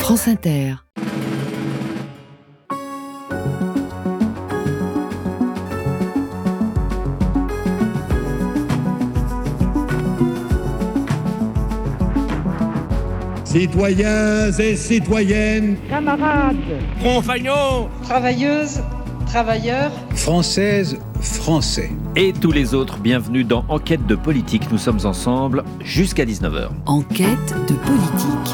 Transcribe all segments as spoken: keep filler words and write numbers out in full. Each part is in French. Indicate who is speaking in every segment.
Speaker 1: France Inter.
Speaker 2: Citoyens et citoyennes,
Speaker 3: camarades,
Speaker 4: compagnons,
Speaker 3: travailleuses, travailleurs,
Speaker 5: françaises, français.
Speaker 6: Et tous les autres, bienvenue dans Enquête de politique. Nous sommes ensemble jusqu'à dix-neuf heures.
Speaker 1: Enquête de politique.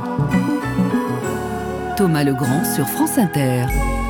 Speaker 1: Thomas Legrand sur France Inter.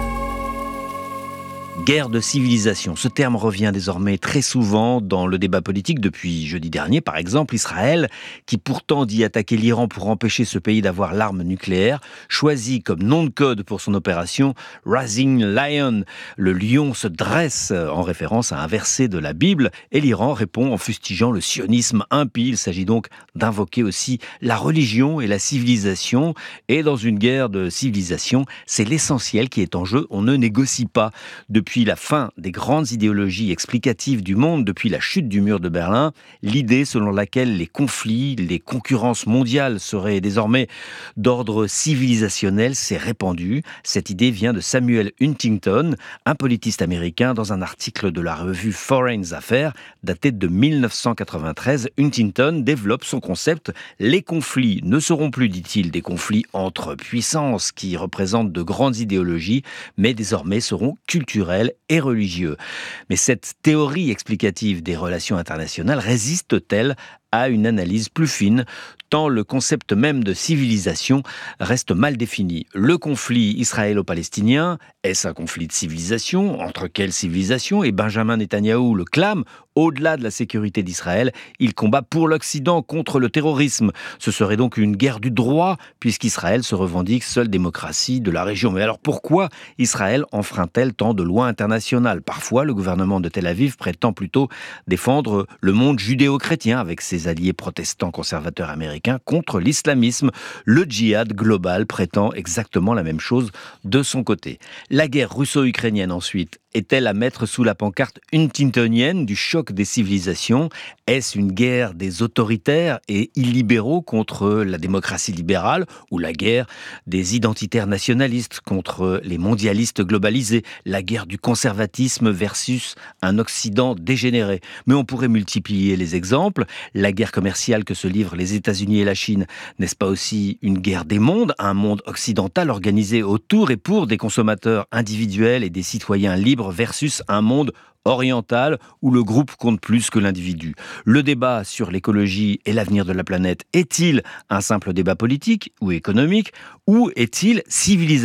Speaker 6: Guerre de civilisation, ce terme revient désormais très souvent dans le débat politique depuis jeudi dernier. Par exemple, Israël, qui pourtant dit attaquer l'Iran pour empêcher ce pays d'avoir l'arme nucléaire, choisit comme nom de code pour son opération Rising Lion. Le lion se dresse en référence à un verset de la Bible et l'Iran répond en fustigeant le sionisme impie. Il s'agit donc d'invoquer aussi la religion et la civilisation. Et dans une guerre de civilisation, c'est l'essentiel qui est en jeu. On ne négocie pas. Depuis la fin des grandes idéologies explicatives du monde, depuis la chute du mur de Berlin, l'idée selon laquelle les conflits, les concurrences mondiales seraient désormais d'ordre civilisationnel s'est répandue. Cette idée vient de Samuel Huntington, un politiste américain, dans un article de la revue Foreign Affairs daté de mille neuf cent quatre-vingt-treize. Huntington développe son concept. Les conflits ne seront plus, dit-il, des conflits entre puissances qui représentent de grandes idéologies, mais désormais seront culturels et religieux. Mais cette théorie explicative des relations internationales résiste-t-elle à une analyse plus fine, tant le concept même de civilisation reste mal défini. Le conflit israélo-palestinien, est-ce un conflit de civilisation ? Entre quelle civilisation ? Et Benjamin Netanyahou le clame, au-delà de la sécurité d'Israël, il combat pour l'Occident contre le terrorisme. Ce serait donc une guerre du droit, puisqu'Israël se revendique seule démocratie de la région. Mais alors pourquoi Israël enfreint-elle tant de lois internationales ? Parfois, le gouvernement de Tel Aviv prétend plutôt défendre le monde judéo-chrétien avec ses alliés protestants conservateurs américains contre l'islamisme. Le djihad global prétend exactement la même chose de son côté. La guerre russo-ukrainienne ensuite, est-elle à mettre sous la pancarte huntingtonienne du choc des civilisations ? Est-ce une guerre des autoritaires et illibéraux contre la démocratie libérale ou la guerre des identitaires nationalistes contre les mondialistes globalisés ? La guerre du conservatisme versus un Occident dégénéré. Mais on pourrait multiplier les exemples. La guerre commerciale que se livrent les États-Unis et la Chine, n'est-ce pas aussi une guerre des mondes ? Un monde occidental organisé autour et pour des consommateurs individuels et des citoyens libres versus un monde oriental où le groupe compte plus que l'individu. Le débat sur l'écologie et l'avenir de la planète est-il un simple débat politique ou économique ou est-il civilisationnel ?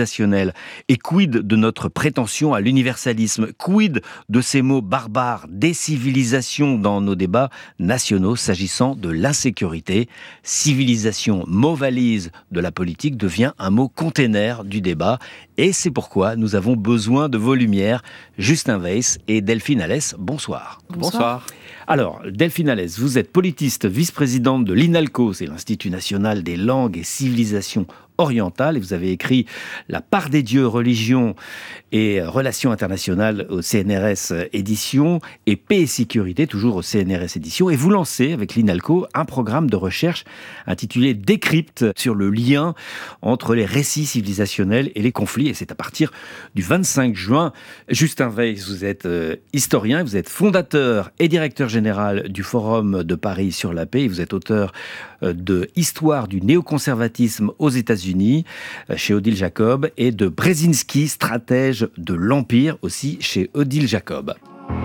Speaker 6: Et quid de notre prétention à l'universalisme ? Quid de ces mots barbares, décivilisation dans nos débats nationaux s'agissant de l'insécurité ? Civilisation, mot valise de la politique, devient un mot container du débat et c'est pourquoi nous avons besoin de vos lumières. Justin Weiss et Delphine Alès, bonsoir.
Speaker 7: Bonsoir. Bonsoir.
Speaker 6: Alors, Delphine Alès, vous êtes politiste, vice-présidente de l'INALCO, c'est l'Institut National des Langues et Civilisations orientales, et vous avez écrit La part des dieux, religion et relations internationales au C N R S édition et paix et sécurité, toujours au C N R S édition, et vous lancez avec l'INALCO un programme de recherche intitulé Décrypte sur le lien entre les récits civilisationnels et les conflits, et c'est à partir du vingt-cinq juin. Justin Weiss, vous êtes euh, historien, vous êtes fondateur et directeur général du Forum de Paris sur la paix, et vous êtes auteur euh, de Histoire du néoconservatisme aux États-Unis chez Odile Jacob et de Brzezinski, stratège de l'Empire, aussi chez Odile Jacob.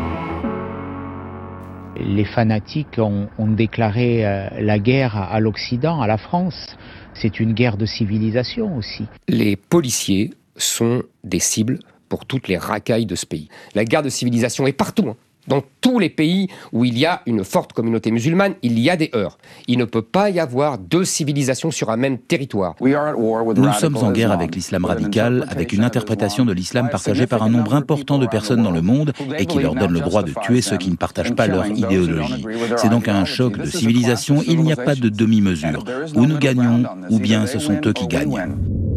Speaker 7: Les fanatiques ont, ont déclaré euh, la guerre à, à l'Occident, à la France. C'est une guerre de civilisation aussi.
Speaker 8: Les policiers sont des cibles pour toutes les racailles de ce pays. La guerre de civilisation est partout, hein. Dans tous les pays où il y a une forte communauté musulmane, il y a des heurts. Il ne peut pas y avoir deux civilisations sur un même territoire.
Speaker 9: Nous sommes en guerre avec l'islam radical, avec une interprétation de l'islam partagée par un nombre important de personnes dans le monde et qui leur donne le droit de tuer ceux qui ne partagent pas leur idéologie. C'est donc un choc de civilisation, il n'y a pas de demi-mesure. Ou nous gagnons, ou bien ce sont eux qui gagnent.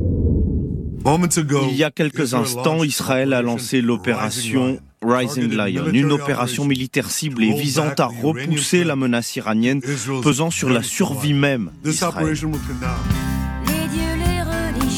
Speaker 4: Il y a quelques instants, Israël a lancé l'opération Rising Lion, une opération militaire ciblée visant à repousser la menace iranienne pesant sur la survie même d'Israël.
Speaker 10: Les dieux, les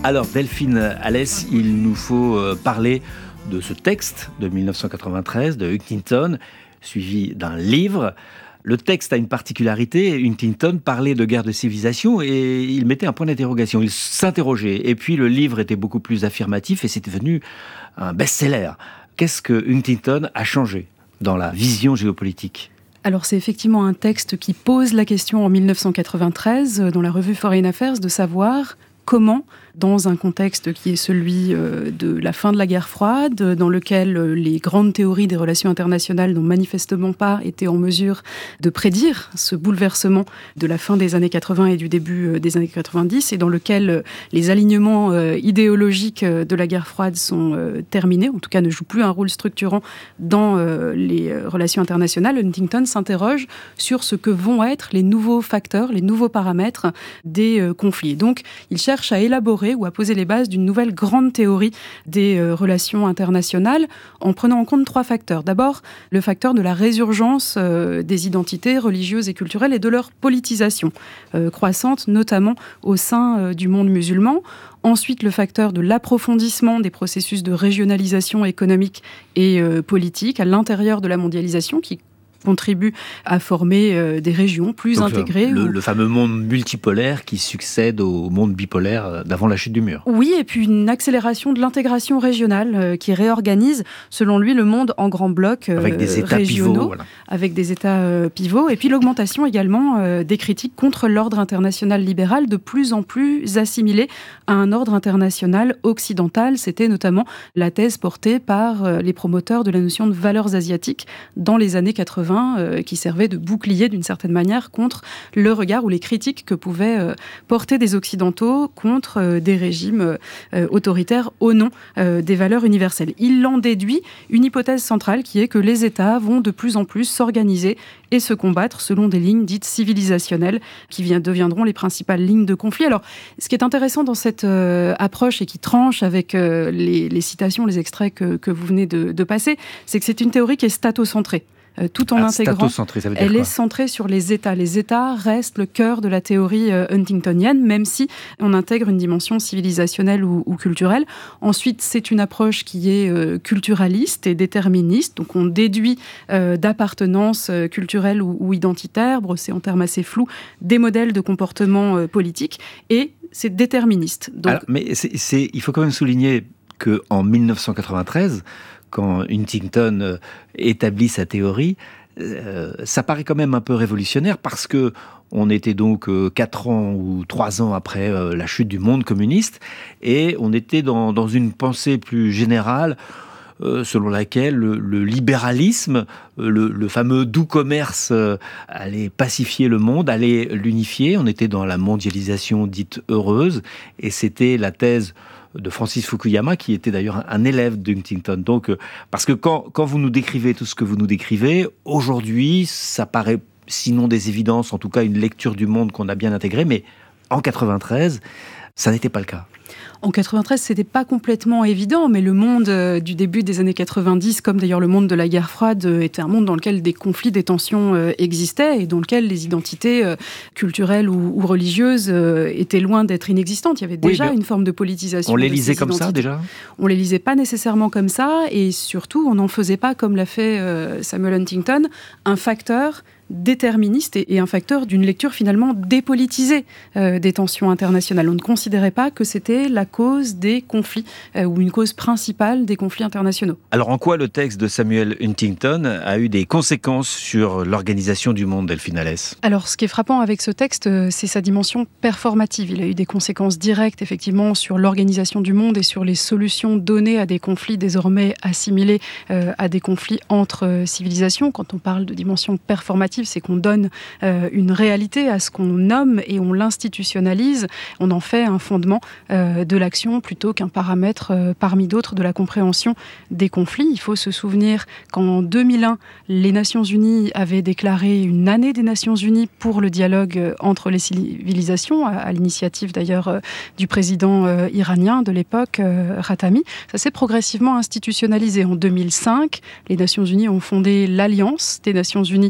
Speaker 6: Alors Delphine Alès, il nous faut parler de ce texte de dix-neuf cent quatre-vingt-treize de Huntington, suivi d'un livre. Le texte a une particularité, Huntington parlait de guerre de civilisation et il mettait un point d'interrogation, il s'interrogeait. Et puis le livre était beaucoup plus affirmatif et c'est devenu un best-seller. Qu'est-ce que Huntington a changé dans la vision géopolitique ?
Speaker 10: Alors c'est effectivement un texte qui pose la question en dix-neuf cent quatre-vingt-treize dans la revue Foreign Affairs de savoir comment, dans un contexte qui est celui de la fin de la guerre froide, dans lequel les grandes théories des relations internationales n'ont manifestement pas été en mesure de prédire ce bouleversement de la fin des années quatre-vingts et du début des années quatre-vingt-dix, et dans lequel les alignements idéologiques de la guerre froide sont terminés, en tout cas ne jouent plus un rôle structurant dans les relations internationales. Huntington s'interroge sur ce que vont être les nouveaux facteurs, les nouveaux paramètres des conflits. Donc, il cherche à élaborer ou à poser les bases d'une nouvelle grande théorie des euh, relations internationales en prenant en compte trois facteurs. D'abord, le facteur de la résurgence euh, des identités religieuses et culturelles et de leur politisation euh, croissante, notamment au sein euh, du monde musulman. Ensuite, le facteur de l'approfondissement des processus de régionalisation économique et euh, politique à l'intérieur de la mondialisation qui contribue à former euh, des régions plus
Speaker 6: Donc
Speaker 10: intégrées.
Speaker 6: Le,
Speaker 10: où...
Speaker 6: le fameux monde multipolaire qui succède au monde bipolaire d'avant la chute du mur.
Speaker 10: Oui, et puis une accélération de l'intégration régionale euh, qui réorganise, selon lui, le monde en grands blocs euh,
Speaker 6: avec des États
Speaker 10: régionaux,
Speaker 6: pivots, voilà.
Speaker 10: avec des États euh, pivots, et puis l'augmentation également euh, des critiques contre l'ordre international libéral, de plus en plus assimilé à un ordre international occidental. C'était notamment la thèse portée par euh, les promoteurs de la notion de valeurs asiatiques dans les années quatre-vingts, qui servait de bouclier d'une certaine manière contre le regard ou les critiques que pouvaient porter des Occidentaux contre des régimes autoritaires au nom des valeurs universelles. Il en déduit une hypothèse centrale qui est que les États vont de plus en plus s'organiser et se combattre selon des lignes dites civilisationnelles qui deviendront les principales lignes de conflit. Alors, ce qui est intéressant dans cette approche et qui tranche avec les, les citations, les extraits que, que vous venez de, de passer, c'est que c'est une théorie qui est statocentrée. Euh, tout en
Speaker 6: ah,
Speaker 10: intégrant,
Speaker 6: ça veut dire
Speaker 10: elle
Speaker 6: quoi ?
Speaker 10: est centrée sur les États. Les États restent le cœur de la théorie euh, huntingtonienne, même si on intègre une dimension civilisationnelle ou, ou culturelle. Ensuite, c'est une approche qui est euh, culturaliste et déterministe, donc on déduit euh, d'appartenance euh, culturelle ou, ou identitaire, brossé en termes assez flous, des modèles de comportement euh, politique, et c'est déterministe. Donc...
Speaker 6: Alors, mais c'est, c'est, il faut quand même souligner qu'en dix-neuf cent quatre-vingt-treize, quand Huntington euh, établit sa théorie, euh, ça paraît quand même un peu révolutionnaire parce que on était donc euh, quatre ans ou trois ans après euh, la chute du monde communiste et on était dans, dans une pensée plus générale euh, selon laquelle le, le libéralisme, le, le fameux doux commerce euh, allait pacifier le monde, allait l'unifier. On était dans la mondialisation dite heureuse et c'était la thèse de Francis Fukuyama, qui était d'ailleurs un, un élève d'Huntington. Donc, euh, parce que quand, quand vous nous décrivez tout ce que vous nous décrivez, aujourd'hui, ça paraît, sinon des évidences, en tout cas une lecture du monde qu'on a bien intégrée, mais en quatre-vingt-treize, ça n'était pas le cas.
Speaker 10: En quatre-vingt-treize, c'était pas complètement évident, mais le monde euh, du début des années quatre-vingt-dix, comme d'ailleurs le monde de la guerre froide, euh, était un monde dans lequel des conflits, des tensions euh, existaient et dans lequel les identités euh, culturelles ou, ou religieuses euh, étaient loin d'être inexistantes. Il y avait déjà oui, une forme de politisation.
Speaker 6: On les lisait comme
Speaker 10: identités.
Speaker 6: ça déjà ?
Speaker 10: On les lisait pas nécessairement comme ça, et surtout, on n'en faisait pas, comme l'a fait euh, Samuel Huntington, un facteur déterministe et, et un facteur d'une lecture finalement dépolitisée euh, des tensions internationales. On ne considérait pas que c'était la cause des conflits euh, ou une cause principale des conflits internationaux.
Speaker 6: Alors en quoi le texte de Samuel Huntington a eu des conséquences sur l'organisation du monde, Delphine Alès ?
Speaker 10: Alors ce qui est frappant avec ce texte, c'est sa dimension performative. Il a eu des conséquences directes effectivement sur l'organisation du monde et sur les solutions données à des conflits désormais assimilés euh, à des conflits entre euh, civilisations. Quand on parle de dimension performative, c'est qu'on donne euh, une réalité à ce qu'on nomme et on l'institutionnalise. On en fait un fondement euh, de l'action plutôt qu'un paramètre euh, parmi d'autres de la compréhension des conflits. Il faut se souvenir qu'en deux mille un, les Nations Unies avaient déclaré une année des Nations Unies pour le dialogue entre les civilisations, à, à l'initiative d'ailleurs euh, du président euh, iranien de l'époque, euh, Khatami. Ça s'est progressivement institutionnalisé. En deux mille cinq, les Nations Unies ont fondé l'Alliance des Nations Unies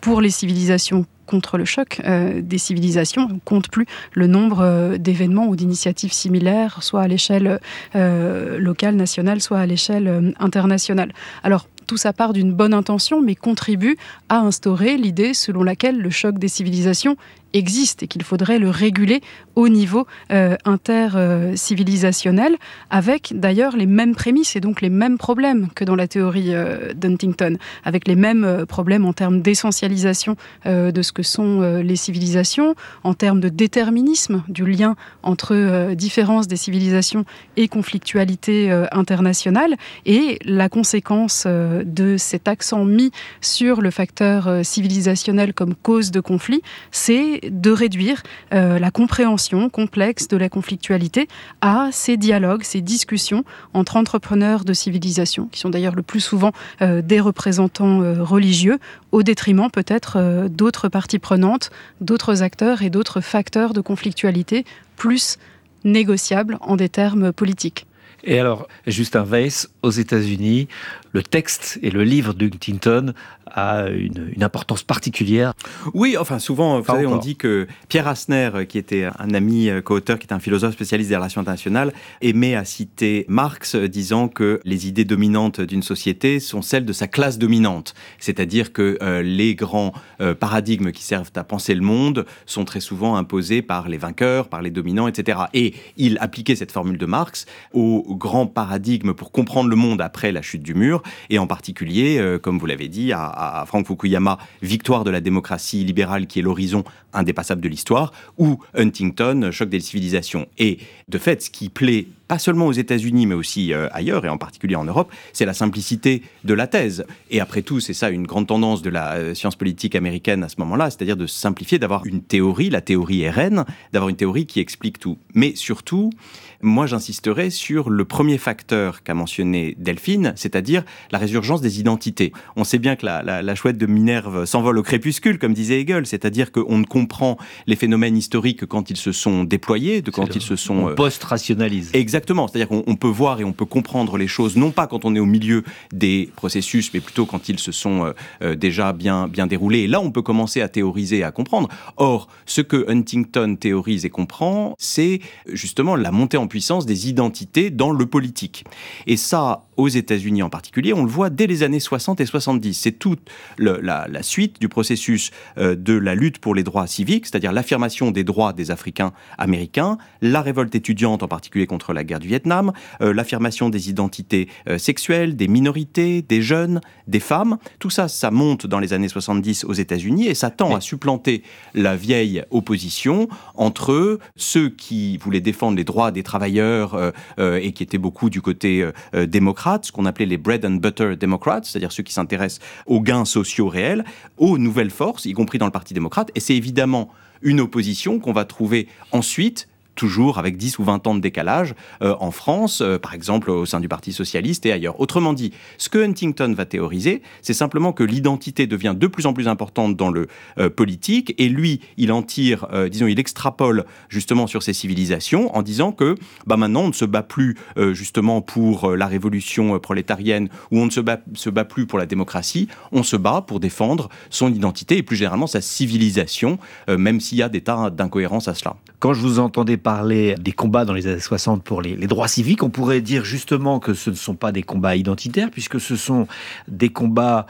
Speaker 10: pour les civilisations contre le choc euh, des civilisations. On ne compte plus le nombre euh, d'événements ou d'initiatives similaires, soit à l'échelle euh, locale, nationale, soit à l'échelle euh, internationale. Alors, tout ça part d'une bonne intention, mais contribue à instaurer l'idée selon laquelle le choc des civilisations existe et qu'il faudrait le réguler au niveau euh, inter-civilisationnel, euh, avec d'ailleurs les mêmes prémices et donc les mêmes problèmes que dans la théorie euh, d'Huntington, avec les mêmes euh, problèmes en termes d'essentialisation euh, de ce que sont euh, les civilisations, en termes de déterminisme du lien entre euh, différence des civilisations et conflictualité euh, internationale, et la conséquence euh, de cet accent mis sur le facteur euh, civilisationnel comme cause de conflit, c'est de réduire euh, la compréhension complexe de la conflictualité à ces dialogues, ces discussions entre entrepreneurs de civilisation, qui sont d'ailleurs le plus souvent euh, des représentants euh, religieux, au détriment peut-être euh, d'autres parties prenantes, d'autres acteurs et d'autres facteurs de conflictualité plus négociables en des termes politiques.
Speaker 6: Et alors, Justin Weiss, aux États-Unis, le texte et le livre d'Huntington a une, une importance particulière.
Speaker 11: Oui, enfin souvent, vous
Speaker 6: Pas
Speaker 11: savez,
Speaker 6: encore.
Speaker 11: on dit que Pierre Hassner, qui était un ami co-auteur, qui était un philosophe spécialiste des relations internationales, aimait à citer Marx, disant que les idées dominantes d'une société sont celles de sa classe dominante. C'est-à-dire que euh, les grands euh, paradigmes qui servent à penser le monde sont très souvent imposés par les vainqueurs, par les dominants, et cetera. Et il appliquait cette formule de Marx aux grands paradigmes pour comprendre le monde après la chute du mur, et en particulier, euh, comme vous l'avez dit, à, à Frank Fukuyama, victoire de la démocratie libérale qui est l'horizon indépassable de l'histoire, ou Huntington, choc des civilisations. Et de fait, ce qui plaît pas seulement aux États-Unis, mais aussi euh, ailleurs, et en particulier en Europe, c'est la simplicité de la thèse. Et après tout, c'est ça une grande tendance de la euh, science politique américaine à ce moment-là, c'est-à-dire de simplifier, d'avoir une théorie, la théorie est reine, d'avoir une théorie qui explique tout. Mais surtout, moi j'insisterai sur le premier facteur qu'a mentionné Delphine, c'est-à-dire la résurgence des identités. On sait bien que la, la, la chouette de Minerve s'envole au crépuscule, comme disait Hegel, c'est-à-dire qu'on ne comprend les phénomènes historiques que quand ils se sont déployés, de quand
Speaker 6: C'est
Speaker 11: ils se sont...
Speaker 6: On post-rationalise.
Speaker 11: Exactement, c'est-à-dire qu'on on peut voir et on peut comprendre les choses, non pas quand on est au milieu des processus, mais plutôt quand ils se sont euh, déjà bien, bien déroulés. Et là, on peut commencer à théoriser et à comprendre. Or, ce que Huntington théorise et comprend, c'est justement la montée en puissance des identités dans le politique. Et ça, aux États-Unis en particulier, on le voit dès les années soixante et soixante-dix. C'est toute le, la, la suite du processus euh, de la lutte pour les droits civiques, c'est-à-dire l'affirmation des droits des Africains américains, la révolte étudiante en particulier contre la guerre du Vietnam, euh, l'affirmation des identités euh, sexuelles, des minorités, des jeunes, des femmes. Tout ça, ça monte dans les années soixante-dix aux États-Unis et ça tend à supplanter la vieille opposition entre ceux qui voulaient défendre les droits des travailleurs euh, euh, et qui étaient beaucoup du côté euh, démocrate, ce qu'on appelait les bread and butter Democrats, c'est-à-dire ceux qui s'intéressent aux gains sociaux réels, aux nouvelles forces, y compris dans le Parti démocrate. Et c'est évidemment une opposition qu'on va trouver ensuite, toujours avec dix ou vingt ans de décalage, euh, en France, euh, par exemple au sein du Parti socialiste et ailleurs. Autrement dit, ce que Huntington va théoriser, c'est simplement que l'identité devient de plus en plus importante dans le euh, politique, et lui, il en tire, euh, disons, il extrapole justement sur ces civilisations en disant que bah, maintenant, on ne se bat plus euh, justement pour euh, la révolution euh, prolétarienne, ou on ne se bat, se bat plus pour la démocratie, on se bat pour défendre son identité et plus généralement sa civilisation, euh, même s'il y a des tas d'incohérences à cela.
Speaker 6: Quand je vous entendais parler des combats dans les années soixante pour les, les droits civiques, on pourrait dire justement que ce ne sont pas des combats identitaires, puisque ce sont des combats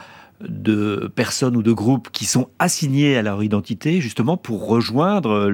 Speaker 6: de personnes ou de groupes qui sont assignés à leur identité justement pour rejoindre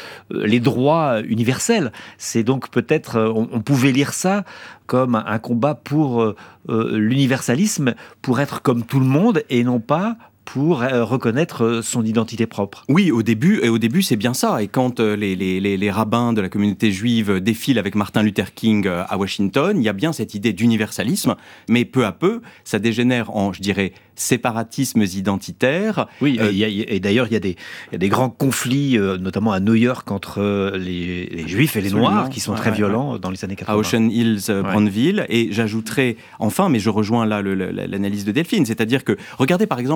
Speaker 6: les droits universels. C'est donc peut-être, on, on pouvait lire ça comme un combat pour euh, l'universalisme, pour être comme tout le monde et non pas pour euh, reconnaître son identité propre.
Speaker 11: Oui, au début, et au début c'est bien ça. Et quand euh, les, les, les, les rabbins de la communauté juive défilent avec Martin Luther King euh, à Washington, il y a bien cette idée d'universalisme, mais peu à peu, ça dégénère en, je dirais, séparatismes identitaires.
Speaker 6: Oui, euh, et, y a, et d'ailleurs, il y, y a des grands conflits, euh, notamment à New York, entre les, les Juifs et les Noirs, qui sont ouais, très ouais, violents ouais. dans les années quatre-vingts.
Speaker 11: À Ocean Hills, euh, ouais. Brownsville. Et j'ajouterai, enfin, mais je rejoins là le, le, l'analyse de Delphine, c'est-à-dire que, regardez par exemple un conflit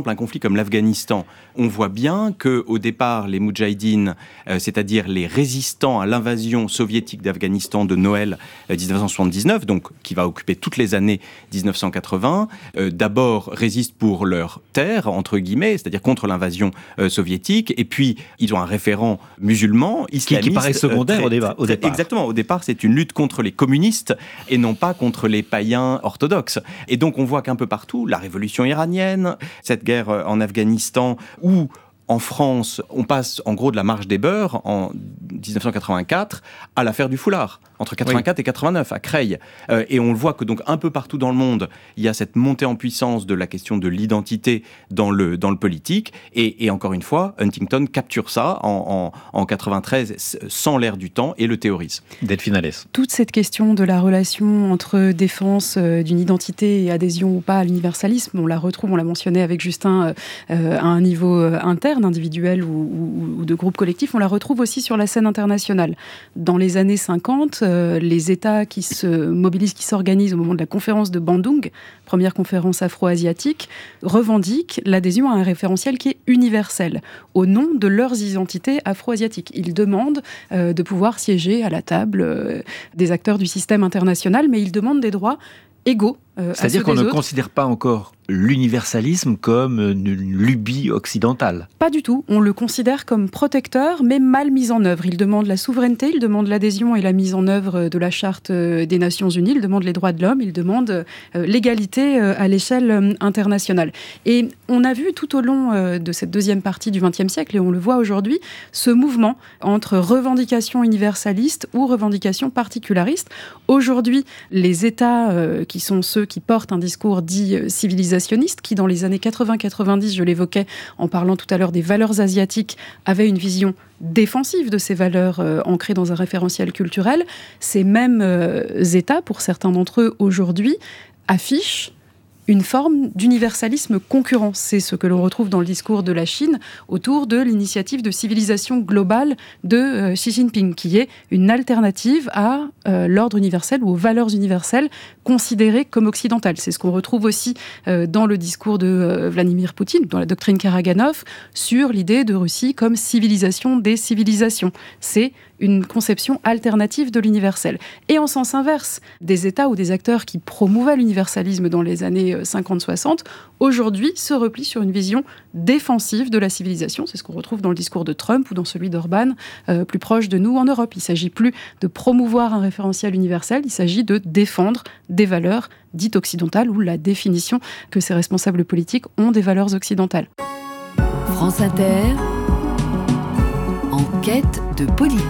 Speaker 11: comme l'Afghanistan, on voit bien qu'au départ, les Moudjahidines, euh, c'est-à-dire les résistants à l'invasion soviétique d'Afghanistan de Noël euh, dix-neuf cent soixante-dix-neuf, donc qui va occuper toutes les années dix-neuf cent quatre-vingts, euh, d'abord résistent pour leur terre, entre guillemets, c'est-à-dire contre l'invasion euh, soviétique, et puis ils ont un référent musulman, islamiste.
Speaker 6: Qui, qui paraît secondaire euh, très, au, débat, au départ.
Speaker 11: Exactement, au départ, c'est une lutte contre les communistes et non pas contre les païens orthodoxes. Et donc on voit qu'un peu partout, la révolution iranienne, cette guerre en Afghanistan, où en France, on passe en gros de la marche des beurs en dix-neuf cent quatre-vingt-quatre à l'affaire du foulard, entre quatre-vingt-quatre oui. et quatre-vingt-neuf, à Creil. Euh, et on le voit que donc un peu partout dans le monde, il y a cette montée en puissance de la question de l'identité dans le, dans le politique. Et, et encore une fois, Huntington capture ça en, en, en quatre-vingt-treize sans l'air du temps et le théorise.
Speaker 6: Delphine Alès.
Speaker 10: Toute cette question de la relation entre défense euh, d'une identité et adhésion ou pas à l'universalisme, on la retrouve, on l'a mentionné avec Justin, euh, à un niveau euh, interne, individuel ou, ou, ou de groupe collectif, on la retrouve aussi sur la scène internationale. Dans les années cinquante, euh, les États qui se mobilisent, qui s'organisent au moment de la conférence de Bandung, première conférence afro-asiatique, revendiquent l'adhésion à un référentiel qui est universel, au nom de leurs identités afro-asiatiques. Ils demandent euh, de pouvoir siéger à la table euh, des acteurs du système international, mais ils demandent des droits égaux. Euh,
Speaker 6: C'est-à-dire qu'on ne autres. considère pas encore l'universalisme comme une lubie occidentale.
Speaker 10: Pas du tout. On le considère comme protecteur, mais mal mis en œuvre. Il demande la souveraineté, il demande l'adhésion et la mise en œuvre de la Charte des Nations Unies, il demande les droits de l'homme, il demande euh, l'égalité euh, à l'échelle euh, internationale. Et on a vu tout au long euh, de cette deuxième partie du vingtième siècle, et on le voit aujourd'hui, ce mouvement entre revendications universalistes ou revendications particularistes. Aujourd'hui, les États euh, qui sont ceux qui portent un discours dit euh, civilisationniste, qui dans les années quatre-vingts quatre-vingt-dix, je l'évoquais en parlant tout à l'heure des valeurs asiatiques, avaient une vision défensive de ces valeurs euh, ancrées dans un référentiel culturel. Ces mêmes euh, États, pour certains d'entre eux aujourd'hui, affichent une forme d'universalisme concurrent. C'est ce que l'on retrouve dans le discours de la Chine autour de l'initiative de civilisation globale de euh, Xi Jinping, qui est une alternative à euh, l'ordre universel ou aux valeurs universelles considérées comme occidentales. C'est ce qu'on retrouve aussi euh, dans le discours de euh, Vladimir Poutine, dans la doctrine Karaganov, sur l'idée de Russie comme civilisation des civilisations. C'est une conception alternative de l'universel. Et en sens inverse, des États ou des acteurs qui promouvaient l'universalisme dans les années cinquante soixante, aujourd'hui se replient sur une vision défensive de la civilisation. C'est ce qu'on retrouve dans le discours de Trump ou dans celui d'Orban, euh, plus proche de nous en Europe. Il ne s'agit plus de promouvoir un référentiel universel, il s'agit de défendre des valeurs dites occidentales ou la définition que ces responsables politiques ont des valeurs occidentales.
Speaker 1: France Inter, en quête de politique.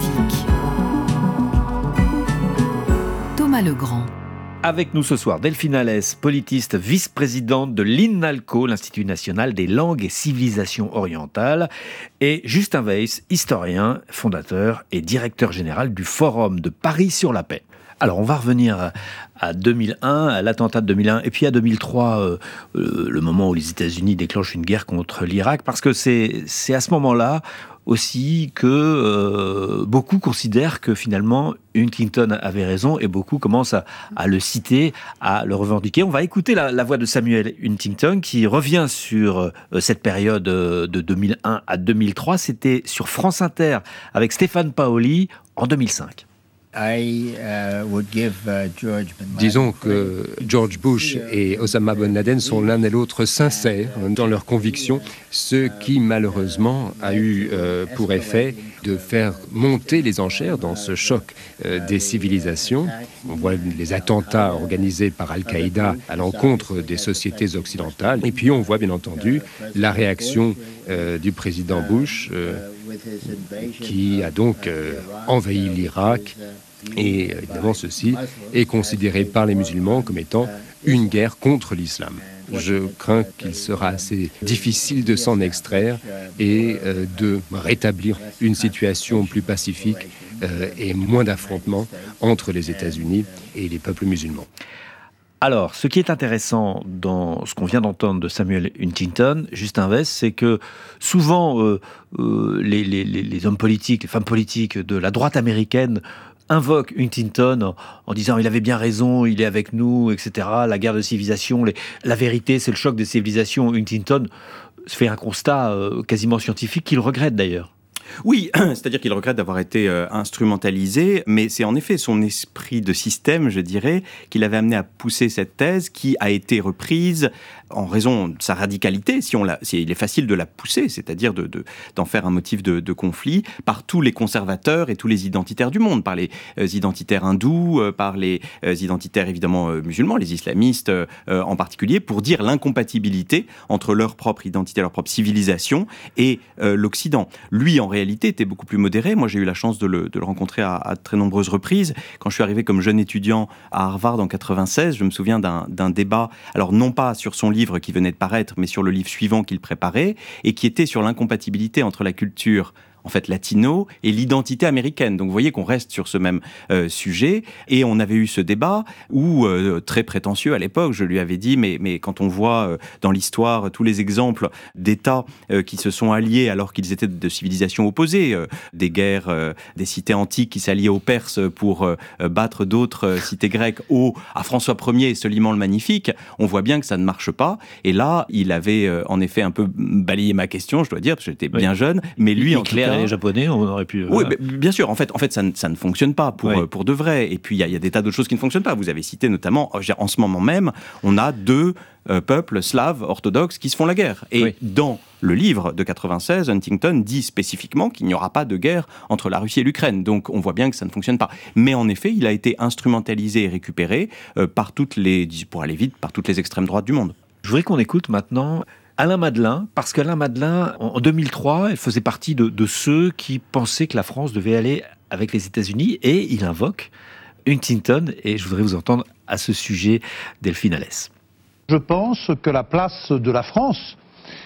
Speaker 1: Thomas Legrand.
Speaker 6: Avec nous ce soir, Delphine Alès, politiste, vice-présidente de l'INALCO, l'Institut national des langues et civilisations orientales, et Justin Weiss, historien, fondateur et directeur général du Forum de Paris sur la paix. Alors, on va revenir à deux mille un, à l'attentat de deux mille un, et puis à deux mille trois, euh, euh, le moment où les États-Unis déclenchent une guerre contre l'Irak, parce que c'est, c'est à ce moment-là aussi que euh, beaucoup considèrent que finalement Huntington avait raison, et beaucoup commencent à, à le citer, à le revendiquer. On va écouter la, la voix de Samuel Huntington qui revient sur euh, cette période de deux mille un à deux mille trois. C'était sur France Inter avec Stéphane Paoli en deux mille cinq.
Speaker 8: Disons que George Bush et Osama Ben Laden sont l'un et l'autre sincères dans leurs convictions, ce qui malheureusement a eu euh, pour effet de faire monter les enchères dans ce choc euh, des civilisations. On voit les attentats organisés par Al-Qaïda à l'encontre des sociétés occidentales. Et puis on voit bien entendu la réaction euh, du président Bush euh, qui a donc euh, envahi l'Irak. Et évidemment, ceci est considéré par les musulmans comme étant une guerre contre l'islam. Je crains qu'il sera assez difficile de s'en extraire et euh, de rétablir une situation plus pacifique euh, et moins d'affrontements entre les États-Unis et les peuples musulmans.
Speaker 6: Alors, ce qui est intéressant dans ce qu'on vient d'entendre de Samuel Huntington, Justin Weiss, c'est que souvent euh, euh, les, les, les hommes politiques, les femmes politiques de la droite américaine invoque Huntington en, en disant il avait bien raison, il est avec nous, et cetera. La guerre de civilisation, les, la vérité, c'est le choc des civilisations. Huntington fait un constat euh, quasiment scientifique qu'il regrette d'ailleurs.
Speaker 11: Oui, c'est-à-dire qu'il regrette d'avoir été euh, instrumentalisé, mais c'est en effet son esprit de système, je dirais, qui l'avait amené à pousser cette thèse, qui a été reprise en raison de sa radicalité, si on la, si il est facile de la pousser, c'est-à-dire de, de, d'en faire un motif de, de conflit, par tous les conservateurs et tous les identitaires du monde, par les euh, identitaires hindous, euh, par les euh, identitaires évidemment euh, musulmans, les islamistes euh, en particulier, pour dire l'incompatibilité entre leur propre identité, leur propre civilisation et euh, l'Occident. Lui, en réalité, était beaucoup plus modéré. Moi, j'ai eu la chance de le, de le rencontrer à, à très nombreuses reprises. Quand je suis arrivé comme jeune étudiant à Harvard en quatre-vingt-seize, je me souviens d'un, d'un débat, alors non pas sur son livre qui venait de paraître, mais sur le livre suivant qu'il préparait, et qui était sur l'incompatibilité entre la culture en fait latino et l'identité américaine. Donc vous voyez qu'on reste sur ce même euh, sujet, et on avait eu ce débat où, euh, très prétentieux à l'époque, je lui avais dit, mais, mais quand on voit euh, dans l'histoire tous les exemples d'États euh, qui se sont alliés alors qu'ils étaient de civilisations opposées, euh, des guerres, euh, des cités antiques qui s'alliaient aux Perses pour euh, battre d'autres euh, cités grecques, au, à François Ier et Soliman le Magnifique, on voit bien que ça ne marche pas. Et là, il avait euh, en effet un peu balayé ma question, je dois dire, parce que j'étais oui. bien jeune, mais lui, en
Speaker 6: clair, les Japonais, on aurait pu...
Speaker 11: Oui, euh... bien sûr. En fait, en fait ça, ne, ça ne fonctionne pas pour, oui. pour de vrai. Et puis, il y, y a des tas d'autres choses qui ne fonctionnent pas. Vous avez cité notamment, en ce moment même, on a deux euh, peuples slaves orthodoxes qui se font la guerre. Et oui. dans le livre de quatre-vingt-seize, Huntington dit spécifiquement qu'il n'y aura pas de guerre entre la Russie et l'Ukraine. Donc, on voit bien que ça ne fonctionne pas. Mais en effet, il a été instrumentalisé et récupéré euh, par toutes les, pour aller vite, par toutes les extrêmes droites du monde.
Speaker 6: Je voudrais qu'on écoute maintenant Alain Madelin, parce qu'Alain Madelin, en deux mille trois, elle faisait partie de, de ceux qui pensaient que la France devait aller avec les États-Unis, et il invoque Huntington, et je voudrais vous entendre à ce sujet, Delphine Alès.
Speaker 12: Je pense que la place de la France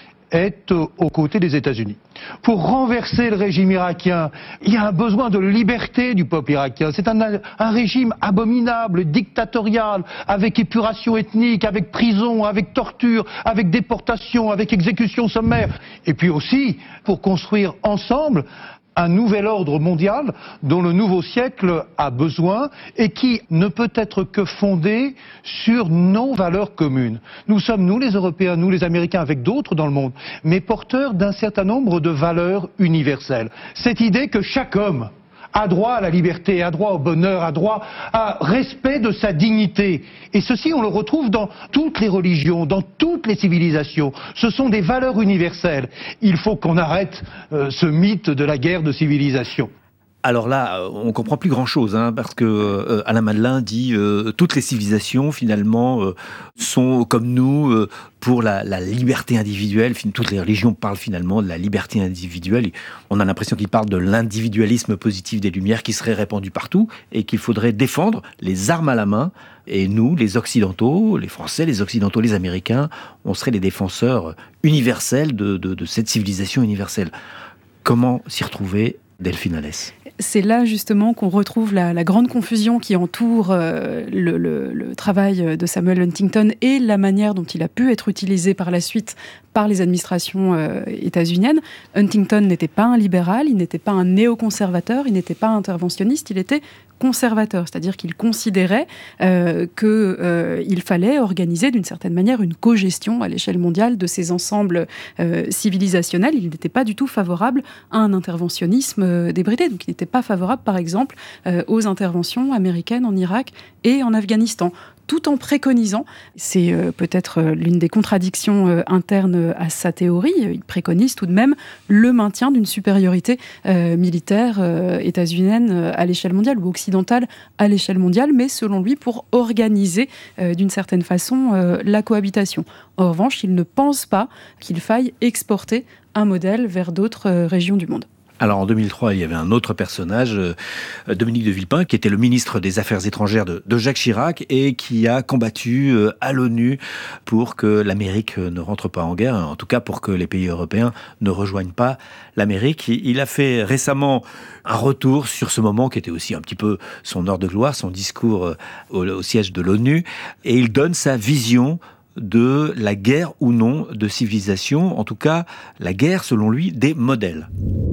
Speaker 12: est aux côtés des États-Unis. Pour renverser le régime irakien, il y a un besoin de liberté du peuple irakien. C'est un, un régime abominable, dictatorial, avec épuration ethnique, avec prison, avec torture, avec déportation, avec exécution sommaire. Et puis aussi, pour construire ensemble un nouvel ordre mondial dont le nouveau siècle a besoin et qui ne peut être que fondé sur nos valeurs communes. Nous sommes, nous les Européens, nous les Américains, avec d'autres dans le monde, mais porteurs d'un certain nombre de valeurs universelles. Cette idée que chaque homme a droit à la liberté, a droit au bonheur, a droit à respect de sa dignité. Et ceci, on le retrouve dans toutes les religions, dans toutes les civilisations. Ce sont des valeurs universelles. Il faut qu'on arrête euh, ce mythe de la guerre de civilisation.
Speaker 6: Alors là, on comprend plus grand-chose, hein, parce que euh, Alain Madelin dit euh, toutes les civilisations finalement euh, sont comme nous euh, pour la, la liberté individuelle. Toutes les religions parlent finalement de la liberté individuelle. On a l'impression qu'il parle de l'individualisme positif des Lumières qui serait répandu partout et qu'il faudrait défendre les armes à la main. Et nous, les Occidentaux, les Français, les Occidentaux, les Américains, on serait les défenseurs universels de, de, de cette civilisation universelle. Comment s'y retrouver, Delphine Alès ?
Speaker 10: C'est là justement qu'on retrouve la, la grande confusion qui entoure euh, le, le, le travail de Samuel Huntington et la manière dont il a pu être utilisé par la suite par les administrations euh, états-uniennes. Huntington n'était pas un libéral, il n'était pas un néoconservateur, il n'était pas interventionniste, il était conservateur, c'est-à-dire qu'il considérait euh, qu'il euh, fallait organiser d'une certaine manière une cogestion à l'échelle mondiale de ces ensembles euh, civilisationnels. Il n'était pas du tout favorable à un interventionnisme euh, débridé, donc il n'était pas favorable par exemple euh, aux interventions américaines en Irak et en Afghanistan, tout en préconisant, c'est euh, peut-être euh, l'une des contradictions euh, internes à sa théorie, il préconise tout de même le maintien d'une supériorité euh, militaire euh, états-unienne euh, à l'échelle mondiale ou occidentale à l'échelle mondiale, mais selon lui pour organiser euh, d'une certaine façon euh, la cohabitation. En revanche, il ne pense pas qu'il faille exporter un modèle vers d'autres euh, régions du monde.
Speaker 6: Alors en deux mille trois, il y avait un autre personnage, euh, Dominique de Villepin, qui était le ministre des Affaires étrangères de, de Jacques Chirac et qui a combattu euh, à l'ONU pour que l'Amérique ne rentre pas en guerre, en tout cas pour que les pays européens ne rejoignent pas l'Amérique. Il a fait récemment un retour sur ce moment qui était aussi un petit peu son heure de gloire, son discours au, au siège de l'ONU, et il donne sa vision de la guerre ou non de civilisation, en tout cas la guerre selon lui des modèles.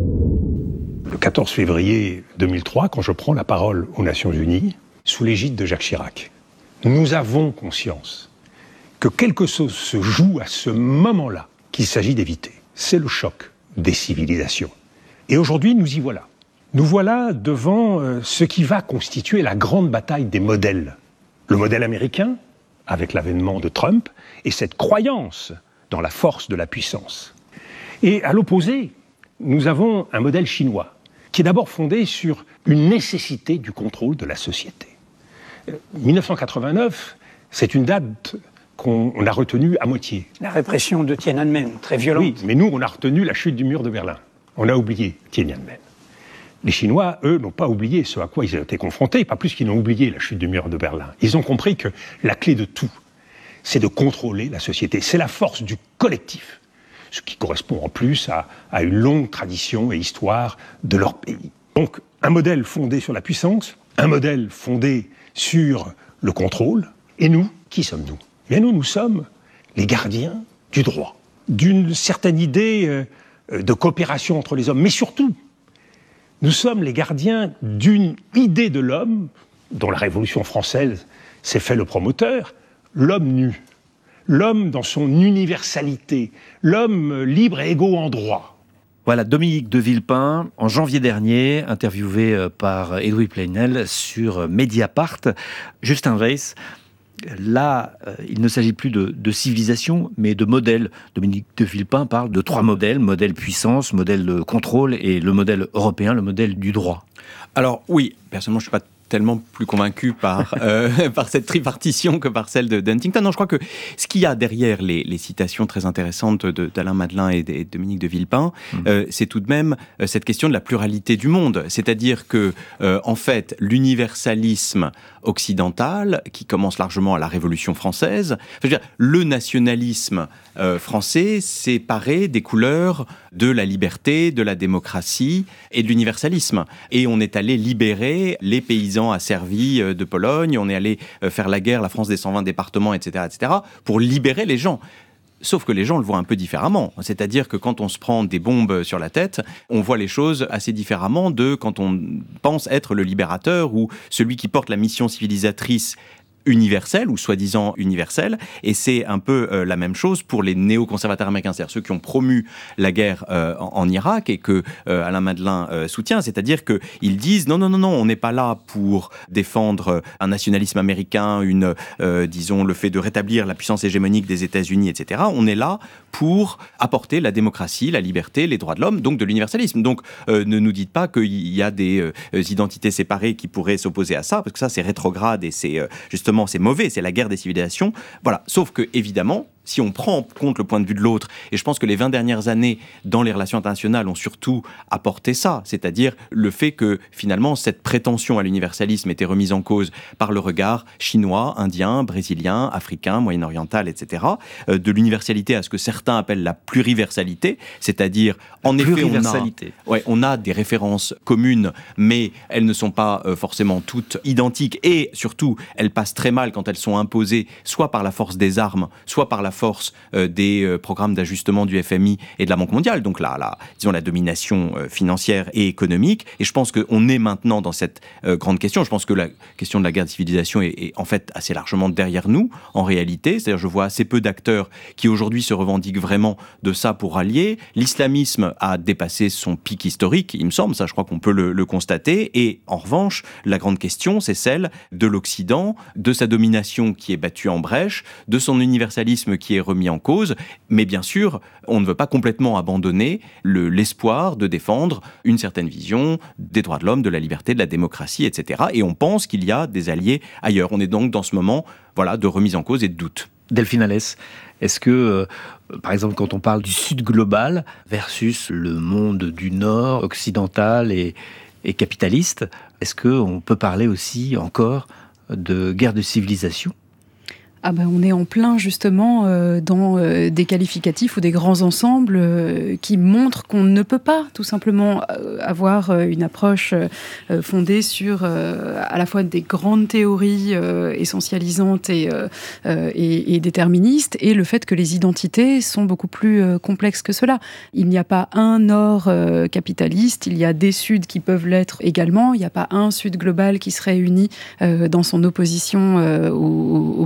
Speaker 13: Le quatorze février deux mille trois, quand je prends la parole aux Nations Unies, sous l'égide de Jacques Chirac, nous avons conscience que quelque chose se joue à ce moment-là qu'il s'agit d'éviter. C'est le choc des civilisations. Et aujourd'hui, nous y voilà. Nous voilà devant euh, ce qui va constituer la grande bataille des modèles. Le modèle américain, avec l'avènement de Trump, et cette croyance dans la force de la puissance. Et à l'opposé, nous avons un modèle chinois, qui est d'abord fondé sur une nécessité du contrôle de la société. dix-neuf cent quatre-vingt-neuf, c'est une date qu'on a retenue à moitié.
Speaker 14: La répression de Tiananmen, très violente.
Speaker 13: Oui, mais nous, on a retenu la chute du mur de Berlin. On a oublié Tiananmen. Les Chinois, eux, n'ont pas oublié ce à quoi ils ont été confrontés, pas plus qu'ils n'ont oublié la chute du mur de Berlin. Ils ont compris que la clé de tout, c'est de contrôler la société. C'est la force du collectif, ce qui correspond en plus à, à une longue tradition et histoire de leur pays. Donc, un modèle fondé sur la puissance, un modèle fondé sur le contrôle. Et nous, qui sommes-nous ? Bien, nous, nous sommes les gardiens du droit, d'une certaine idée euh, de coopération entre les hommes, mais surtout, nous sommes les gardiens d'une idée de l'homme, dont la Révolution française s'est fait le promoteur, l'homme nu, l'homme dans son universalité, l'homme libre et égaux en droit.
Speaker 6: Voilà, Dominique de Villepin, en janvier dernier, interviewé par Edoui Plenel sur Mediapart. Justin Weiss, là, il ne s'agit plus de, de civilisation, mais de modèle. Dominique de Villepin parle de trois modèles, modèle puissance, modèle de contrôle et le modèle européen, le modèle du droit.
Speaker 11: Alors oui, personnellement, je ne suis pas tellement plus convaincu par, euh, par cette tripartition que par celle de Huntington. Non, je crois que ce qu'il y a derrière les, les citations très intéressantes de, d'Alain Madelin et de, et de Dominique de Villepin, mmh. euh, c'est tout de même euh, cette question de la pluralité du monde. C'est-à-dire que, euh, en fait, l'universalisme occidental, qui commence largement à la Révolution française, je veux dire, le nationalisme euh, français s'est paré des couleurs de la liberté, de la démocratie et de l'universalisme. Et on est allé libérer les paysans asservis de Pologne, on est allé faire la guerre, la France des cent vingt départements, et cetera, et cetera, pour libérer les gens. Sauf que les gens le voient un peu différemment. C'est-à-dire que quand on se prend des bombes sur la tête, on voit les choses assez différemment de quand on pense être le libérateur ou celui qui porte la mission civilisatrice universelle ou soi-disant universelle, et c'est un peu euh, la même chose pour les néoconservateurs américains, c'est-à-dire ceux qui ont promu la guerre euh, en, en Irak et que euh, Alain Madelin euh, soutient, c'est-à-dire qu'ils disent non, non, non, non, on n'est pas là pour défendre un nationalisme américain, une, euh, disons, le fait de rétablir la puissance hégémonique des États-Unis, et cetera. On est là pour apporter la démocratie, la liberté, les droits de l'homme, donc de l'universalisme. Donc euh, ne nous dites pas qu'il y a des euh, identités séparées qui pourraient s'opposer à ça, parce que ça c'est rétrograde et c'est euh, justement c'est mauvais, c'est la guerre des civilisations. Voilà. Sauf que, évidemment, si on prend en compte le point de vue de l'autre, et je pense que les vingt dernières années dans les relations internationales ont surtout apporté ça, c'est-à-dire le fait que, finalement, cette prétention à l'universalisme était remise en cause par le regard chinois, indien, brésilien, africain, moyen-oriental, et cetera, euh, de l'universalité à ce que certains appellent la pluriversalité, c'est-à-dire, en effet, on a, ouais, on a des références communes, mais elles ne sont pas euh, forcément toutes identiques, et surtout, elles passent très mal quand elles sont imposées, soit par la force des armes, soit par la force euh, des euh, programmes d'ajustement du F M I et de la Banque mondiale, donc là, la, disons la domination euh, financière et économique. Et je pense qu'on est maintenant dans cette euh, grande question. Je pense que la question de la guerre de civilisation est, est en fait assez largement derrière nous, en réalité. C'est-à-dire, je vois assez peu d'acteurs qui aujourd'hui se revendiquent vraiment de ça pour rallier. L'islamisme a dépassé son pic historique, il me semble, ça je crois qu'on peut le, le constater. Et en revanche, la grande question, c'est celle de l'Occident, de sa domination qui est battue en brèche, de son universalisme qui est remis en cause, mais bien sûr, on ne veut pas complètement abandonner le, l'espoir de défendre une certaine vision des droits de l'homme, de la liberté, de la démocratie, et cetera. Et on pense qu'il y a des alliés ailleurs. On est donc dans ce moment, voilà, de remise en cause et de doute.
Speaker 6: Delphine Alès, est-ce que, euh, par exemple, quand on parle du Sud global versus le monde du Nord, occidental et, et capitaliste, est-ce qu'on peut parler aussi encore de guerre de civilisation ?
Speaker 10: Ah ben on est en plein justement euh, dans euh, des qualificatifs ou des grands ensembles euh, qui montrent qu'on ne peut pas tout simplement euh, avoir euh, une approche euh, fondée sur euh, à la fois des grandes théories euh, essentialisantes et, euh, et, et déterministes et le fait que les identités sont beaucoup plus euh, complexes que cela. Il n'y a pas un Nord euh, capitaliste, il y a des Suds qui peuvent l'être également, il n'y a pas un Sud global qui serait uni euh, dans son opposition euh, au, au monde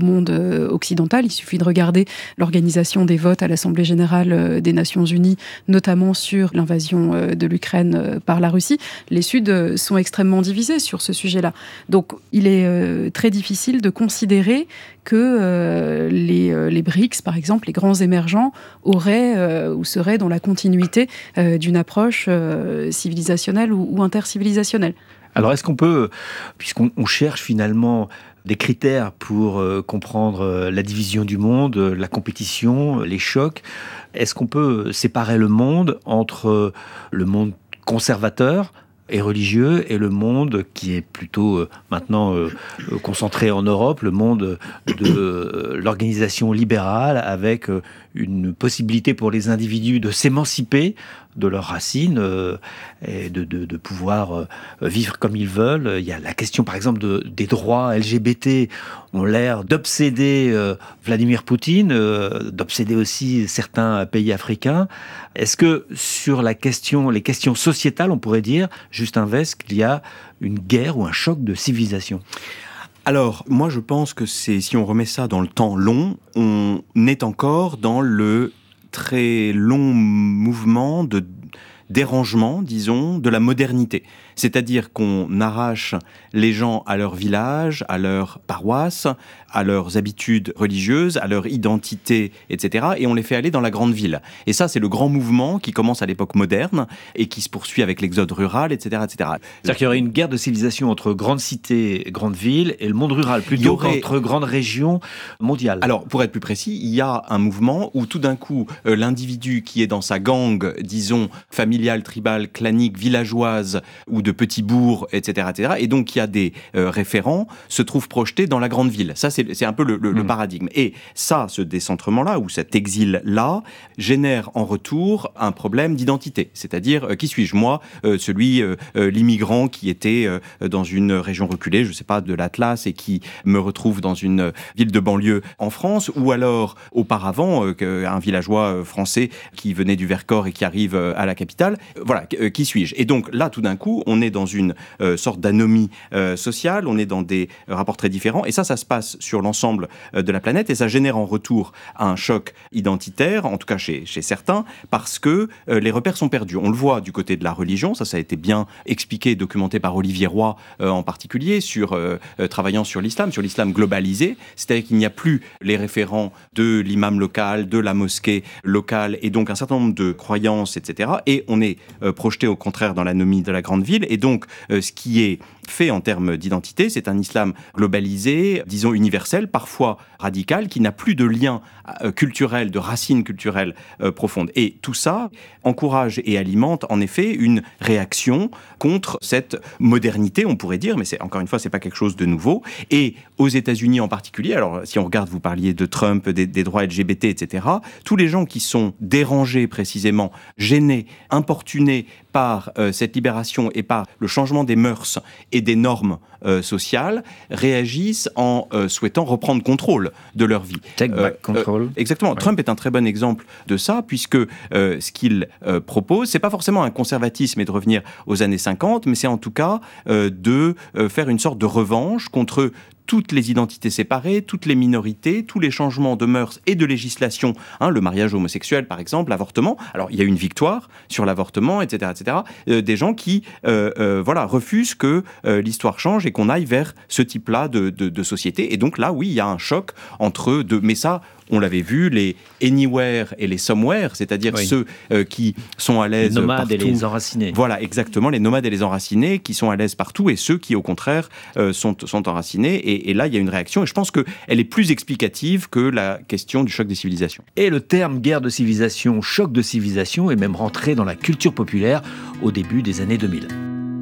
Speaker 10: euh, occidentale. Il suffit de regarder l'organisation des votes à l'Assemblée générale euh, des Nations unies, notamment sur l'invasion euh, de l'Ukraine euh, par la Russie. Les Suds euh, sont extrêmement divisés sur ce sujet-là. Donc, il est euh, très difficile de considérer que euh, les, euh, les B R I C S, par exemple, les grands émergents, auraient euh, ou seraient dans la continuité euh, d'une approche euh, civilisationnelle ou, ou intercivilisationnelle.
Speaker 6: Alors, est-ce qu'on peut, puisqu'on on cherche finalement des critères pour euh, comprendre euh, la division du monde, euh, la compétition, euh, les chocs, est-ce qu'on peut séparer le monde entre euh, le monde conservateur et religieux et le monde qui est plutôt euh, maintenant euh, concentré en Europe, le monde de euh, l'organisation libérale avec euh, une possibilité pour les individus de s'émanciper de leurs racines euh, et de, de, de pouvoir euh, vivre comme ils veulent. Il y a la question, par exemple, de, des droits L G B T ont l'air d'obséder euh, Vladimir Poutine, euh, d'obséder aussi certains pays africains. Est-ce que sur la question, les questions sociétales, on pourrait dire, Justin West, qu'il y a une guerre ou un choc de civilisation ?
Speaker 11: Alors, moi je pense que c'est, si on remet ça dans le temps long, on est encore dans le très long mouvement de dérangement, disons, de la modernité. C'est-à-dire qu'on arrache les gens à leur village, à leur paroisse, à leurs habitudes religieuses, à leur identité, et cetera, et on les fait aller dans la grande ville. Et ça, c'est le grand mouvement qui commence à l'époque moderne et qui se poursuit avec l'exode rural, et cetera, et cetera.
Speaker 6: C'est-à-dire qu'il y aurait une guerre de civilisation entre grandes cités, grandes villes et le monde rural, plutôt aurait... qu'entre grandes régions mondiales.
Speaker 11: Alors, pour être plus précis, il y a un mouvement où tout d'un coup, euh, l'individu qui est dans sa gang, disons, familiale, tribale, clanique, villageoise, ou de petits bourgs, et cetera, et cetera, et donc il y a des euh, référents, se trouvent projetés dans la grande ville. Ça, c'est, c'est un peu le, le, mmh. le paradigme. Et ça, ce décentrement-là, ou cet exil-là, génère en retour un problème d'identité. C'est-à-dire, euh, qui suis-je ? Moi, euh, celui, euh, euh, l'immigrant qui était euh, dans une région reculée, je ne sais pas, de l'Atlas, et qui me retrouve dans une ville de banlieue en France, ou alors, auparavant, euh, un villageois français qui venait du Vercors et qui arrive euh, à la capitale. Euh, voilà, euh, qui suis-je ? Et donc, là, tout d'un coup, on est dans une euh, sorte d'anomie euh, sociale, on est dans des euh, rapports très différents, et ça, ça se passe sur l'ensemble euh, de la planète, et ça génère en retour un choc identitaire, en tout cas chez, chez certains, parce que euh, les repères sont perdus. On le voit du côté de la religion, ça, ça a été bien expliqué et documenté par Olivier Roy euh, en particulier, sur, euh, euh, travaillant sur l'islam, sur l'islam globalisé, c'est-à-dire qu'il n'y a plus les référents de l'imam local, de la mosquée locale, et donc un certain nombre de croyances, et cetera, et on est euh, projeté au contraire dans l'anomie de la grande ville, et donc euh, ce qui est fait en termes d'identité, c'est un islam globalisé, disons universel, parfois radical, qui n'a plus de lien euh, culturel, de racines culturelles euh, profondes. Et tout ça encourage et alimente en effet une réaction contre cette modernité, on pourrait dire, mais c'est, encore une fois, c'est pas quelque chose de nouveau. Et aux États-Unis en particulier, alors si on regarde, vous parliez de Trump, des, des droits L G B T, et cetera, tous les gens qui sont dérangés précisément, gênés, importunés par euh, cette libération et par le changement des mœurs et des normes euh, sociales, réagissent en euh, souhaitant reprendre contrôle de leur vie.
Speaker 6: Take back euh, control.
Speaker 11: Euh, exactement. Ouais. Trump est un très bon exemple de ça, puisque euh, ce qu'il euh, propose, c'est pas forcément un conservatisme et de revenir aux années cinquante, mais c'est en tout cas euh, de euh, faire une sorte de revanche contre toutes les identités séparées, toutes les minorités, tous les changements de mœurs et de législation, hein, le mariage homosexuel par exemple, l'avortement. Alors il y a une victoire sur l'avortement, et cetera, et cetera. Euh, des gens qui, euh, euh, voilà, refusent que euh, l'histoire change et qu'on aille vers ce type-là de, de, de société. Et donc là, oui, il y a un choc entre deux. Mais ça, on l'avait vu, les anywhere et les somewhere, c'est-à-dire oui. ceux euh, qui sont à l'aise
Speaker 6: les nomades
Speaker 11: partout.
Speaker 6: Et les enracinés.
Speaker 11: Voilà, exactement, les nomades et les enracinés qui sont à l'aise partout, et ceux qui, au contraire, euh, sont, sont enracinés. Et, et là, il y a une réaction, et je pense qu'elle est plus explicative que la question du choc des civilisations.
Speaker 6: Et le terme guerre de civilisation, choc de civilisation, est même rentré dans la culture populaire au début des années deux mille.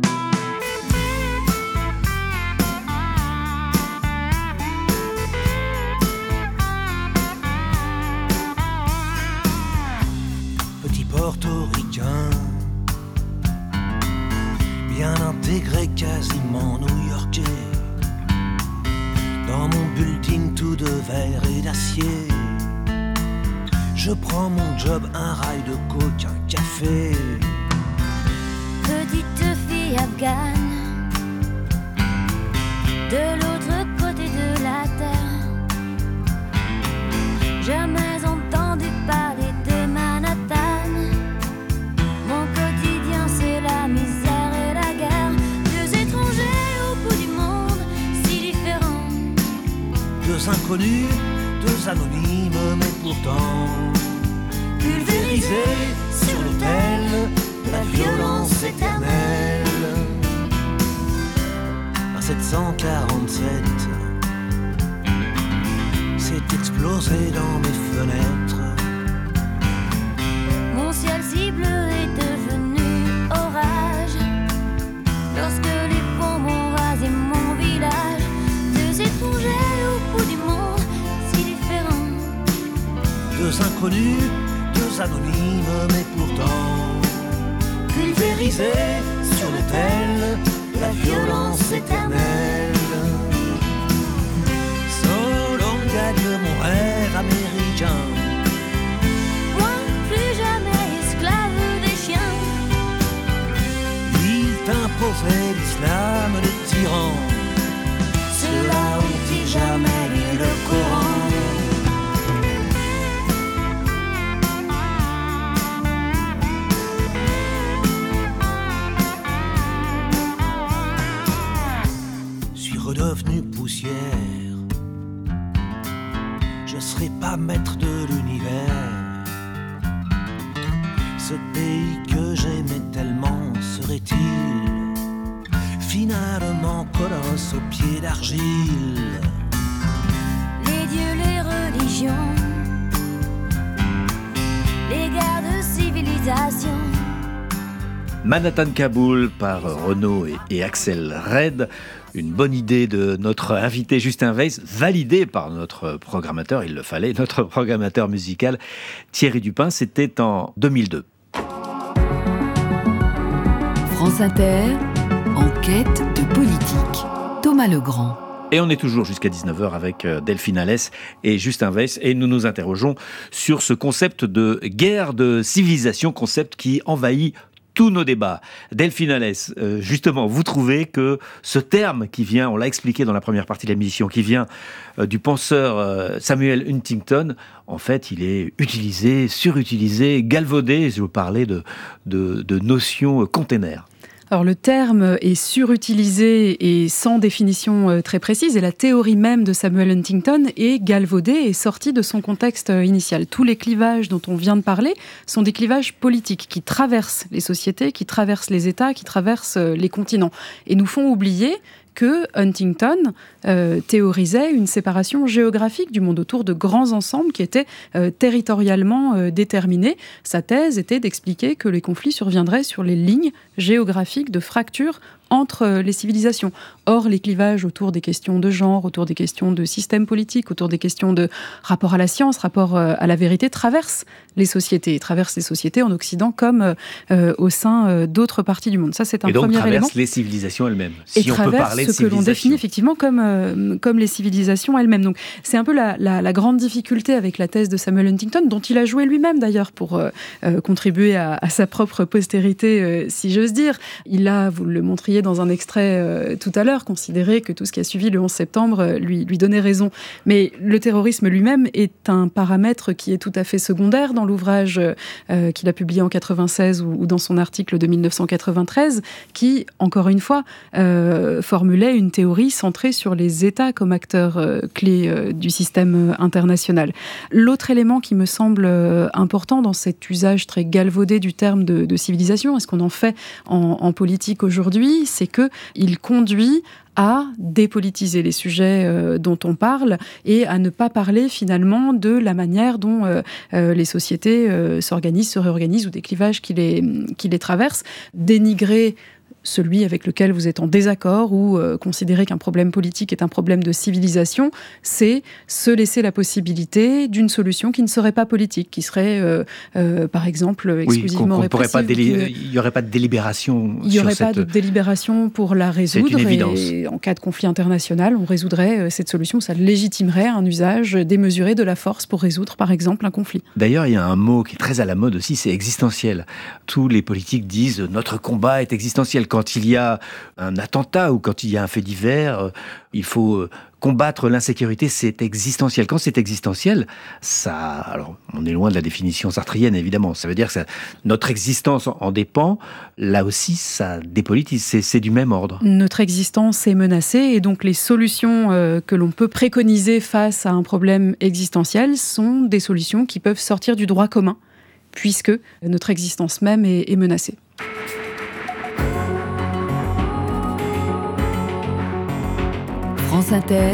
Speaker 15: Portoricain, bien intégré, quasiment new-yorkais, dans mon bulletin tout de verre et d'acier. Je prends mon job, un rail de coke, un café.
Speaker 16: Petite fille afghane, de l'autre côté de la terre,
Speaker 15: Deux inconnus, deux anonymes, mais pourtant pulvérisés sur l'autel de la violence éternelle. En sept cent quarante-sept, c'est explosé dans mes fenêtres.
Speaker 16: Mon ciel si bleu est devenu orage lorsque les bombes ont rasé mon village. Deux étrangers au bout du monde, si différents.
Speaker 15: Deux inconnus, deux anonymes, mais pourtant pulvérisés sur l'autel de la violence éternelle. Solon gagne mon rêve américain.
Speaker 16: Moi, plus jamais esclave des chiens.
Speaker 15: Il t'imposait l'islam des tyrans. Ceux-là ont-ils jamais lu le Coran? Redevenu poussière, je serai pas maître de l'univers. Ce pays que j'aimais tellement serait-il finalement colosse aux pieds d'argile?
Speaker 16: Les dieux, les religions, les guerres de civilisation.
Speaker 6: Manhattan Kaboul par Renaud et, et Axel Red. Une bonne idée de notre invité Justin Weiss, validée par notre programmateur, il le fallait, notre programmateur musical Thierry Dupin, c'était en deux mille deux.
Speaker 1: France Inter, enquête de politique. Thomas Legrand.
Speaker 6: Et on est toujours jusqu'à dix-neuf heures avec Delphine Alès et Justin Weiss, et nous nous interrogeons sur ce concept de guerre de civilisation, concept qui envahit tous nos débats. Delphine Alès, euh, justement, vous trouvez que ce terme qui vient, on l'a expliqué dans la première partie de l'émission, qui vient euh, du penseur euh, Samuel Huntington, en fait, il est utilisé, surutilisé, galvaudé, si vous parlez de, de, de notions containers.
Speaker 10: Alors le terme est surutilisé et sans définition très précise, et la théorie même de Samuel Huntington est galvaudée et sortie de son contexte initial. Tous les clivages dont on vient de parler sont des clivages politiques qui traversent les sociétés, qui traversent les États, qui traversent les continents, et nous font oublier que Huntington euh, théorisait une séparation géographique du monde autour de grands ensembles qui étaient euh, territorialement euh, déterminés. Sa thèse était d'expliquer que les conflits surviendraient sur les lignes géographiques de fracture entre les civilisations. Or, les clivages autour des questions de genre, autour des questions de système politique, autour des questions de rapport à la science, rapport à la vérité, traversent les sociétés, traversent les sociétés en Occident comme euh, au sein euh, d'autres parties du monde. Ça, c'est un
Speaker 6: et donc,
Speaker 10: premier élément.
Speaker 6: Et donc, traversent les civilisations elles-mêmes.
Speaker 10: Et
Speaker 6: si on peut parler de
Speaker 10: ce que l'on définit effectivement comme, euh, comme les civilisations elles-mêmes. Donc, c'est un peu la, la, la grande difficulté avec la thèse de Samuel Huntington, dont il a joué lui-même d'ailleurs pour euh, euh, contribuer à, à sa propre postérité, euh, si j'ose dire. Il a, vous le montriez dans un extrait euh, tout à l'heure, considéré que tout ce qui a suivi le onze septembre euh, lui, lui donnait raison. Mais le terrorisme lui-même est un paramètre qui est tout à fait secondaire dans l'ouvrage euh, qu'il a publié en quatre-vingt-seize ou, ou dans son article de mille neuf cent quatre-vingt-treize, qui, encore une fois, euh, formulait une théorie centrée sur les États comme acteurs euh, clés euh, du système international. L'autre élément qui me semble euh, important dans cet usage très galvaudé du terme de, de civilisation, et ce qu'on en fait en, en politique aujourd'hui, c'est que il conduit à dépolitiser les sujets euh, dont on parle et à ne pas parler finalement de la manière dont euh, euh, les sociétés euh, s'organisent, se réorganisent ou des clivages qui les, qui les traversent. Dénigrer celui avec lequel vous êtes en désaccord ou euh, considérer qu'un problème politique est un problème de civilisation, c'est se laisser la possibilité d'une solution qui ne serait pas politique, qui serait, euh, euh, par exemple, exclusivement
Speaker 6: oui,
Speaker 10: répressive.
Speaker 6: Pas déli- il n'y aurait pas de délibération.
Speaker 10: Il n'y aurait
Speaker 6: sur
Speaker 10: pas
Speaker 6: cette...
Speaker 10: de délibération pour la résoudre.
Speaker 6: C'est une évidence.
Speaker 10: Et en cas de conflit international, on résoudrait euh, cette solution, ça légitimerait un usage démesuré de la force pour résoudre, par exemple, un conflit.
Speaker 6: D'ailleurs, il y a un mot qui est très à la mode aussi, c'est existentiel. Tous les politiques disent « notre combat est existentiel ». Quand il y a un attentat ou quand il y a un fait divers, il faut combattre l'insécurité, c'est existentiel. Quand c'est existentiel, ça, alors on est loin de la définition sartrienne évidemment. Ça veut dire que ça, notre existence en dépend. Là aussi, ça dépolitise. C'est, c'est du même ordre.
Speaker 10: Notre existence est menacée et donc les solutions euh, que l'on peut préconiser face à un problème existentiel sont des solutions qui peuvent sortir du droit commun, puisque notre existence même est, est menacée.
Speaker 1: France Inter,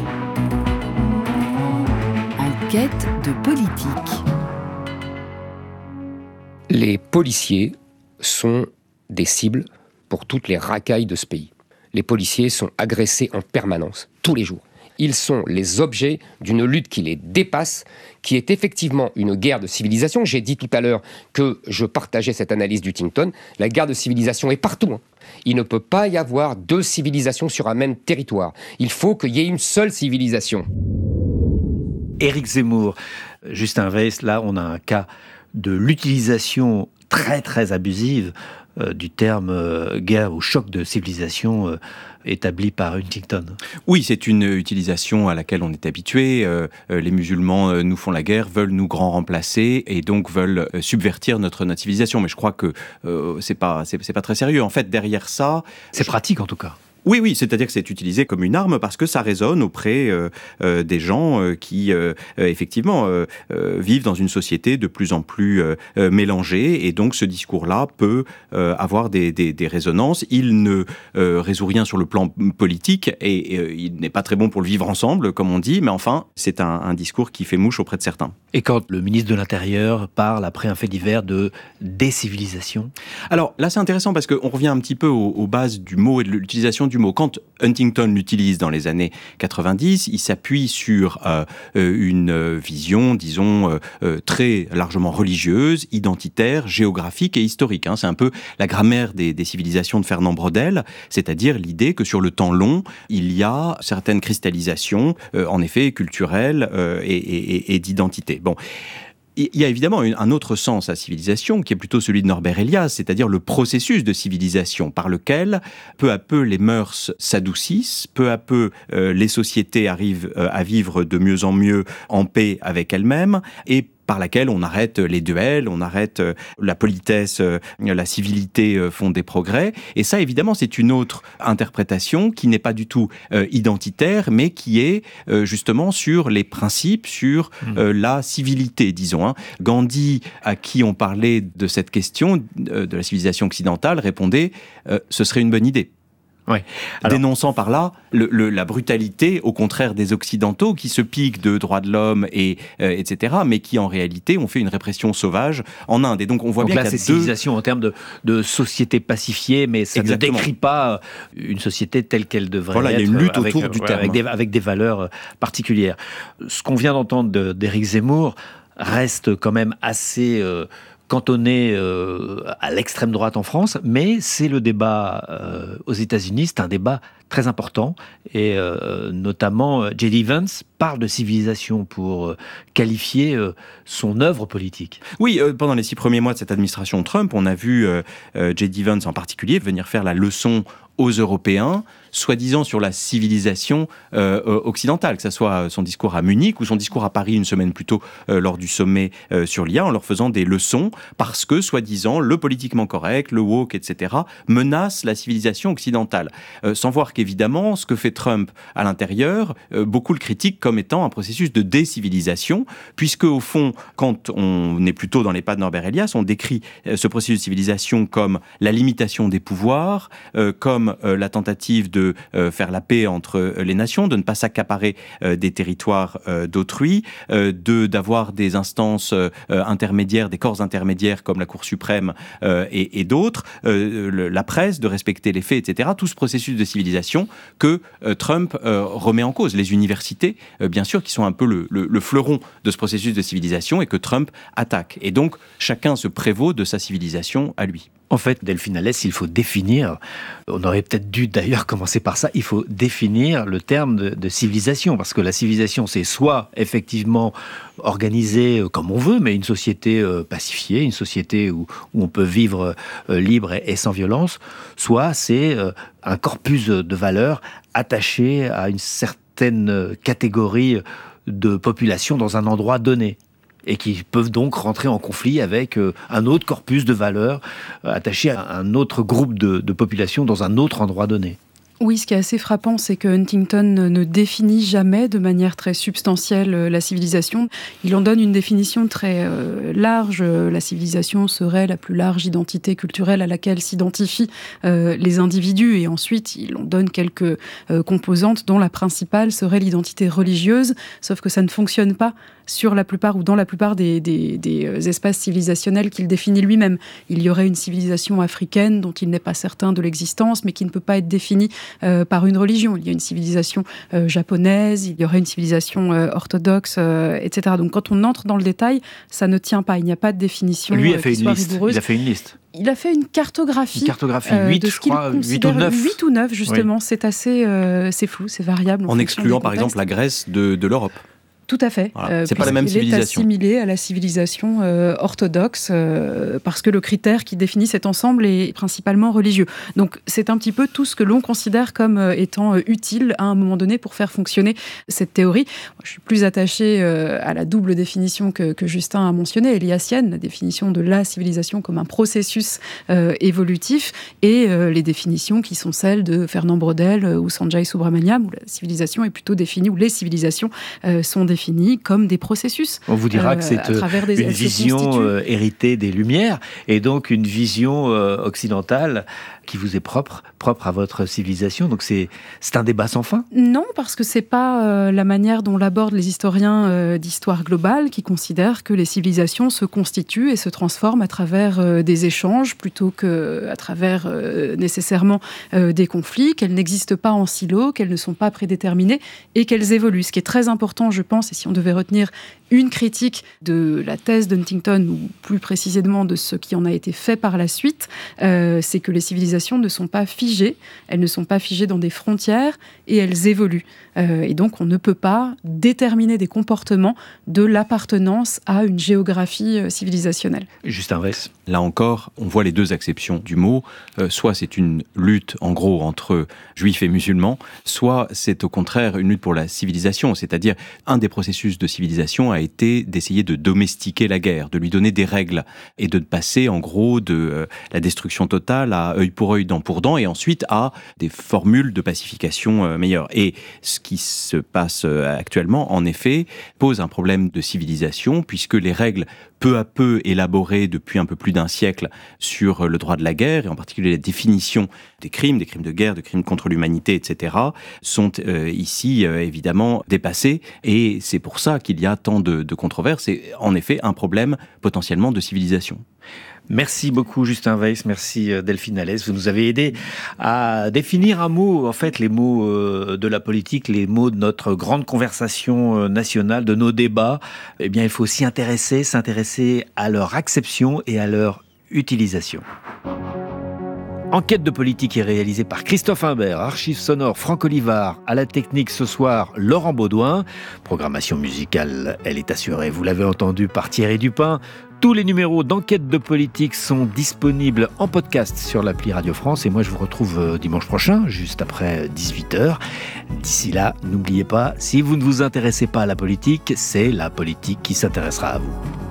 Speaker 1: enquête de politique.
Speaker 8: Les policiers sont des cibles pour toutes les racailles de ce pays. Les policiers sont agressés en permanence, tous les jours. Ils sont les objets d'une lutte qui les dépasse, qui est effectivement une guerre de civilisation. J'ai dit tout à l'heure que je partageais cette analyse d'Huntington. La guerre de civilisation est partout. Hein. Il ne peut pas y avoir deux civilisations sur un même territoire. Il faut qu'il y ait une seule civilisation.
Speaker 6: Éric Zemmour, Justin Weiss, là on a un cas de l'utilisation très très abusive euh, du terme euh, guerre ou choc de civilisation euh, établi par Huntington.
Speaker 11: Oui, c'est une utilisation à laquelle on est habitué. Euh, les musulmans euh, nous font la guerre, veulent nous grand remplacer et donc veulent euh, subvertir notre, notre civilisation. Mais je crois que euh, c'est pas, c'est, c'est pas très sérieux. En fait, derrière ça...
Speaker 6: C'est
Speaker 11: je...
Speaker 6: pratique en tout cas.
Speaker 11: Oui, oui, c'est-à-dire que c'est utilisé comme une arme parce que ça résonne auprès euh, euh, des gens euh, qui, euh, euh, effectivement, euh, euh, vivent dans une société de plus en plus euh, euh, mélangée. Et donc, ce discours-là peut euh, avoir des, des, des résonances. Il ne euh, résout rien sur le plan politique et, et euh, il n'est pas très bon pour le vivre ensemble, comme on dit. Mais enfin, c'est un, un discours qui fait mouche auprès de certains.
Speaker 6: Et quand le ministre de l'Intérieur parle, après un fait divers, de décivilisation ?
Speaker 11: Alors, là, c'est intéressant parce qu'on revient un petit peu aux, aux bases du mot et de l'utilisation du mot. Quand Huntington l'utilise dans les années quatre-vingt-dix, il s'appuie sur euh, une vision, disons, euh, euh, très largement religieuse, identitaire, géographique et historique. Hein. C'est un peu la grammaire des, des civilisations de Fernand Braudel, c'est-à-dire l'idée que sur le temps long, il y a certaines cristallisations, euh, en effet, culturelles euh, et, et, et d'identité. Bon. Il y a évidemment un autre sens à civilisation qui est plutôt celui de Norbert Elias, c'est-à-dire le processus de civilisation par lequel peu à peu les mœurs s'adoucissent, peu à peu euh, les sociétés arrivent euh, à vivre de mieux en mieux en paix avec elles-mêmes et par laquelle on arrête les duels, on arrête la politesse, la civilité font des progrès. Et ça, évidemment, c'est une autre interprétation qui n'est pas du tout euh, identitaire, mais qui est euh, justement sur les principes, sur euh, la civilité, disons. Hein. Gandhi, à qui on parlait de cette question euh, de la civilisation occidentale, répondait euh, « ce serait une bonne idée ».
Speaker 6: Ouais. Alors,
Speaker 11: dénonçant par là le, le, la brutalité, au contraire des Occidentaux, qui se piquent de droits de l'homme, et, euh, et cetera, mais qui en réalité ont fait une répression sauvage en Inde. Et donc on voit
Speaker 6: donc
Speaker 11: bien
Speaker 6: là,
Speaker 11: qu'il y a
Speaker 6: c'est
Speaker 11: deux...
Speaker 6: civilisation en termes de, de société pacifiée, mais ça Exactement. ne décrit pas une société telle qu'elle devrait
Speaker 11: voilà,
Speaker 6: être.
Speaker 11: Il y a une lutte
Speaker 6: avec,
Speaker 11: autour du
Speaker 6: ouais,
Speaker 11: terme.
Speaker 6: Avec des, avec des valeurs particulières. Ce qu'on vient d'entendre d'Éric Zemmour reste quand même assez... Euh, cantonné euh, à l'extrême droite en France, mais c'est le débat euh, aux États-Unis, c'est un débat très important, et euh, notamment J D. Vance parle de civilisation pour euh, qualifier euh, son œuvre politique.
Speaker 11: Oui, euh, pendant les six premiers mois de cette administration Trump, on a vu euh, euh, J D. Vance en particulier venir faire la leçon aux Européens, soi-disant sur la civilisation euh, occidentale, que ce soit son discours à Munich ou son discours à Paris une semaine plus tôt euh, lors du sommet euh, sur l'I A, en leur faisant des leçons parce que, soi-disant, le politiquement correct, le woke, et cetera, menace la civilisation occidentale. Euh, sans voir qu'évidemment, ce que fait Trump à l'intérieur, euh, beaucoup le critiquent comme étant un processus de décivilisation, puisque, au fond, quand on est plutôt dans les pas de Norbert Elias, on décrit euh, ce processus de civilisation comme la limitation des pouvoirs, euh, comme Euh, la tentative de euh, faire la paix entre euh, les nations, de ne pas s'accaparer euh, des territoires euh, d'autrui, euh, de d'avoir des instances euh, intermédiaires, des corps intermédiaires comme la Cour suprême euh, et, et d'autres, euh, le, la presse, de respecter les faits, et cetera. Tout ce processus de civilisation que euh, Trump euh, remet en cause. Les universités, euh, bien sûr, qui sont un peu le, le, le fleuron de ce processus de civilisation et que Trump attaque. Et donc, chacun se prévaut de sa civilisation à lui.
Speaker 6: En fait, Delphine Alès, il faut définir, on aurait peut-être dû d'ailleurs commencer par ça, il faut définir le terme de, de civilisation, parce que la civilisation, c'est soit effectivement organisée comme on veut, mais une société euh, pacifiée, une société où, où on peut vivre euh, libre et, et sans violence, soit c'est euh, un corpus de valeurs attaché à une certaine certaines catégories de population dans un endroit donné, et qui peuvent donc rentrer en conflit avec un autre corpus de valeurs attaché à un autre groupe de, de population dans un autre endroit donné.
Speaker 10: Oui, ce qui est assez frappant, c'est que Huntington ne définit jamais de manière très substantielle la civilisation. Il en donne une définition très euh, large. La civilisation serait la plus large identité culturelle à laquelle s'identifient euh, les individus. Et ensuite, il en donne quelques euh, composantes dont la principale serait l'identité religieuse. Sauf que ça ne fonctionne pas sur la plupart ou dans la plupart des, des, des espaces civilisationnels qu'il définit lui-même. Il y aurait une civilisation africaine dont il n'est pas certain de l'existence, mais qui ne peut pas être définie euh, par une religion. Il y a une civilisation euh, japonaise, il y aurait une civilisation euh, orthodoxe, euh, et cetera. Donc quand on entre dans le détail, ça ne tient pas. Il n'y a pas de définition
Speaker 6: Lui
Speaker 10: euh,
Speaker 6: a fait
Speaker 10: qui
Speaker 6: une
Speaker 10: soit
Speaker 6: liste.
Speaker 10: rigoureuse.
Speaker 6: Il a fait une liste.
Speaker 10: Il a fait une cartographie,
Speaker 6: une cartographie
Speaker 10: euh,
Speaker 6: huit,
Speaker 10: de ce qu'il
Speaker 6: crois,
Speaker 10: considère
Speaker 6: huit ou neuf.
Speaker 10: huit ou neuf, justement.
Speaker 6: Oui.
Speaker 10: C'est assez euh, c'est flou, c'est variable. En,
Speaker 11: en excluant par exemple la Grèce de, de l'Europe.
Speaker 10: Tout à fait.
Speaker 11: Voilà. Euh, c'est pas la même civilisation.
Speaker 10: Il est assimilé à la civilisation euh, orthodoxe euh, parce que le critère qui définit cet ensemble est principalement religieux. Donc c'est un petit peu tout ce que l'on considère comme euh, étant euh, utile à un moment donné pour faire fonctionner cette théorie. Moi, je suis plus attachée euh, à la double définition que, que Justin a mentionnée, éliassienne, la définition de la civilisation comme un processus euh, évolutif, et euh, les définitions qui sont celles de Fernand Braudel euh, ou Sanjay Subrahmanyam, où la civilisation est plutôt définie, où les civilisations euh, sont définies comme des processus.
Speaker 6: On vous dira
Speaker 10: euh,
Speaker 6: que c'est
Speaker 10: des,
Speaker 6: une vision euh, héritée des Lumières, et donc une vision euh, occidentale qui vous est propre, propre à votre civilisation. Donc c'est, c'est un débat sans fin.
Speaker 10: Non, parce que c'est pas euh, la manière dont l'abordent les historiens euh, d'histoire globale, qui considèrent que les civilisations se constituent et se transforment à travers euh, des échanges plutôt qu'à travers euh, nécessairement euh, des conflits, qu'elles n'existent pas en silo, qu'elles ne sont pas prédéterminées et qu'elles évoluent. Ce qui est très important, je pense, et si on devait retenir une critique de la thèse d'Huntington, ou plus précisément de ce qui en a été fait par la suite, euh, c'est que les civilisations ne sont pas figées, elles ne sont pas figées dans des frontières et elles évoluent. Euh, et donc on ne peut pas déterminer des comportements de l'appartenance à une géographie euh, civilisationnelle.
Speaker 6: Justin Weiss.
Speaker 11: Là encore, on voit les deux acceptions du mot. Euh, soit c'est une lutte, en gros, entre juifs et musulmans, soit c'est au contraire une lutte pour la civilisation. C'est-à-dire, un des processus de civilisation a été d'essayer de domestiquer la guerre, de lui donner des règles, et de passer, en gros, de euh, la destruction totale à œil pour œil, dent pour dent, et ensuite à des formules de pacification euh, meilleures. Et ce qui se passe euh, actuellement, en effet, pose un problème de civilisation, puisque les règles peu à peu élaborées depuis un peu plus d'un siècle sur le droit de la guerre, et en particulier la définition des crimes, des crimes de guerre, de crimes contre l'humanité, et cetera, sont euh, ici euh, évidemment dépassées, et c'est pour ça qu'il y a tant de, de controverses. C'est en effet un problème potentiellement de civilisation.
Speaker 6: Merci beaucoup Justin Weiss, merci Delphine Alès. Vous nous avez aidé à définir un mot, en fait les mots de la politique, les mots de notre grande conversation nationale, de nos débats. Eh bien il faut s'y intéresser, s'intéresser à leur acception et à leur utilisation. Enquête de politique est réalisée par Christophe Imbert, archives sonores Franck Olivard, à la technique ce soir Laurent Baudouin. Programmation musicale, elle est assurée, vous l'avez entendu, par Thierry Dupin. Tous les numéros d'Enquête de politique sont disponibles en podcast sur l'appli Radio France, et moi je vous retrouve dimanche prochain, juste après dix-huit heures. D'ici là, n'oubliez pas, si vous ne vous intéressez pas à la politique, c'est la politique qui s'intéressera à vous.